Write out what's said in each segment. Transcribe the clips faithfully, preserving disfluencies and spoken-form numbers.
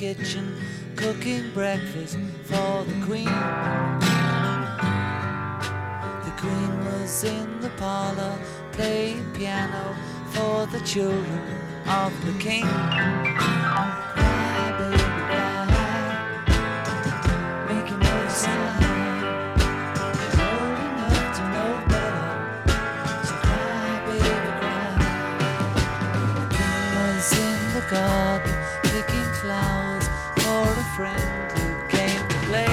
kitchen, cooking breakfast for the Queen. The Queen was in the parlor, playing piano for the children of the King. Cry, baby, cry, making no sound. She's old enough to know better, so cry, baby, cry. The King was in the garden, picking flowers for a friend who came to play.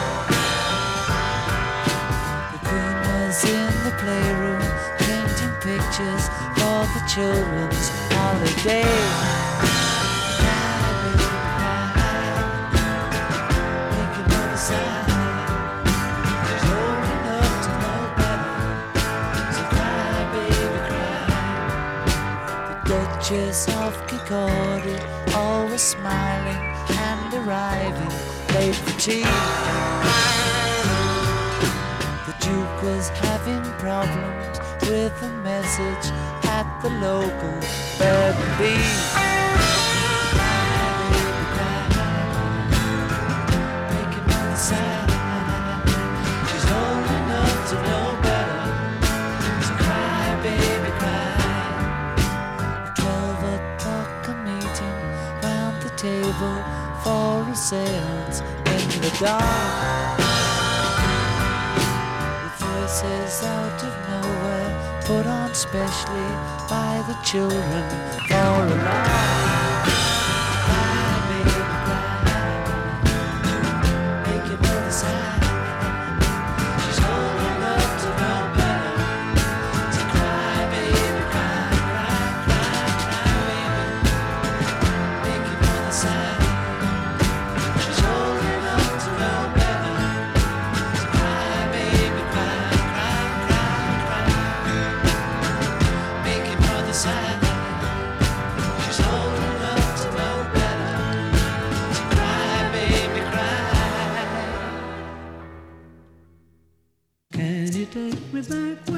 The Queen was in the playroom, painting pictures for the children's holiday. Cry, baby, cry, making no sound. She's old enough to know better, so cry, baby, cry. The Duchess of Kirkcaldy, always smiling and arriving late for tea. The Duke was having problems with a message at the local B and B. Making no sound. She's old enough to know better, so cry, baby, cry. At twelve o'clock a meeting round the table for a seance in the dark. With voices out of nowhere, put on specially by the children for a laugh. Cry, baby, cry, make your mother sigh. She's old enough to know better, so cry, baby, cry, cry, cry, cry, baby, make your mother sigh. She's old enough to know better, so cry, baby, cry, cry, cry, cry. Make your mother sigh. She's old enough to know better, so cry, baby, cry. Can you take me back?